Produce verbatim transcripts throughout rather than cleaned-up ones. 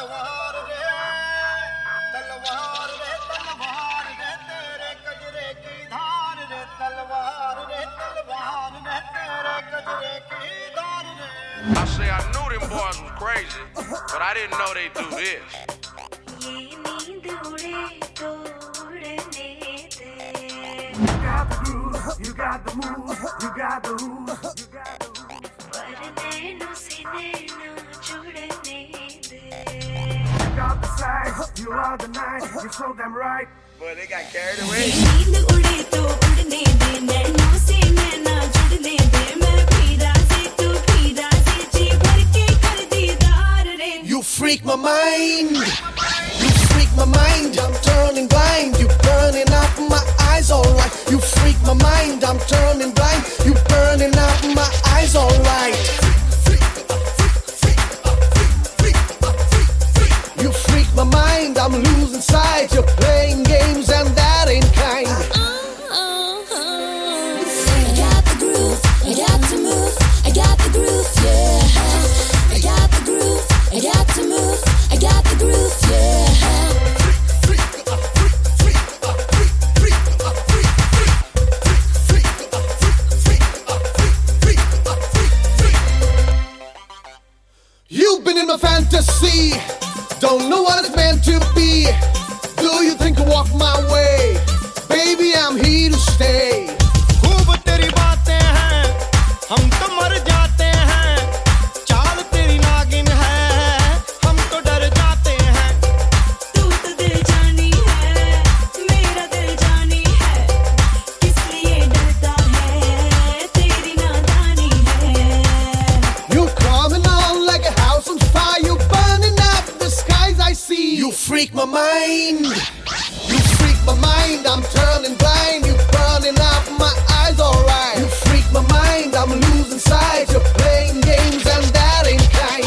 तलवार रे तलवार रे तलवार रे तेरे कजरे की धार रे तलवार रे तलवार रे तेरे कजरे की धार रे. I say I knew them boys was crazy, but I didn't know they do this. You got the groove, you got the move, you got the ooze, you got the ooze. You got the size, you are the night, you're so damn right. Boy, they got carried away. You freak my mind, you freak my mind, I'm turning blind, you burning up my eyes, alright. You freak my mind, I'm turning blind, you burning up my eyes, alright. You freak my mind, I'm losing sight, you're playing games and that ain't kind. I got the groove, I got to move, I got the groove, yeah. I got the groove, I got to move, I got the groove, yeah. You've been in my fantasy, don't know what it's meant to be. Do you think I walk my way? Baby, I'm here to stay. खूब तेरी बातें हैं, हम तो मर जाते हैं. चाल तेरी नागिन है, हम तो डर जाते हैं. तू तो दिल जानी है, मेरा दिल जानी है. किस लिए डरता है, तेरी नादानी है. You coming on like a house on fire, you burning up the skies I see. You freak my mind, you freak my mind, I'm turning blind, you burning up my eyes, alright. You freak my mind, I'm losing sight, you're playing games and that ain't kind.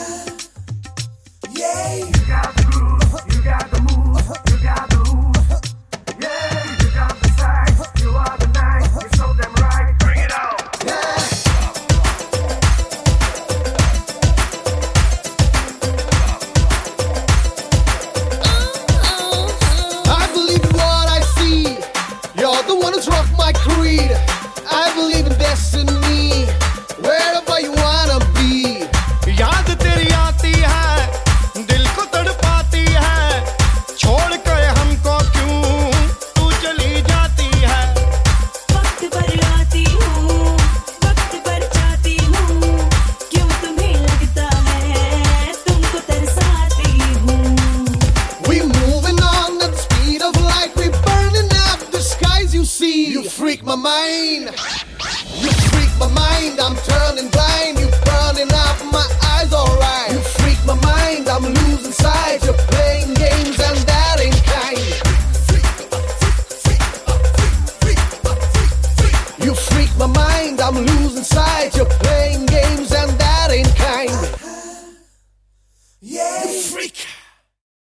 Yeah. You got the groove, you got the move, you got the ooze. Yeah, you got the size, you are the night, you're so damn right. Bring it on. I believe in what I see, you're the one who's rocked my creed. I believe in destiny, wherever you wanna be. याद तेरी आती है, दिल को तड़पाती है. छोड़ कर हमको क्यों तू चली जाती है. वक्त पर आती हूँ, वक्त पर जाती हूँ. क्यों तुम्हें लगता है, तुमको तरसाती हूँ. We moving on at the speed of light, we burning up the skies you see. You freak my mind, you freak my mind, I'm turning blind, you burning up my eyes, alright. You freak my mind, I'm losing sight, you're playing games and that ain't kind. You freak my mind, I'm losing sight, you're playing games and that ain't kind. Yeah, you freak.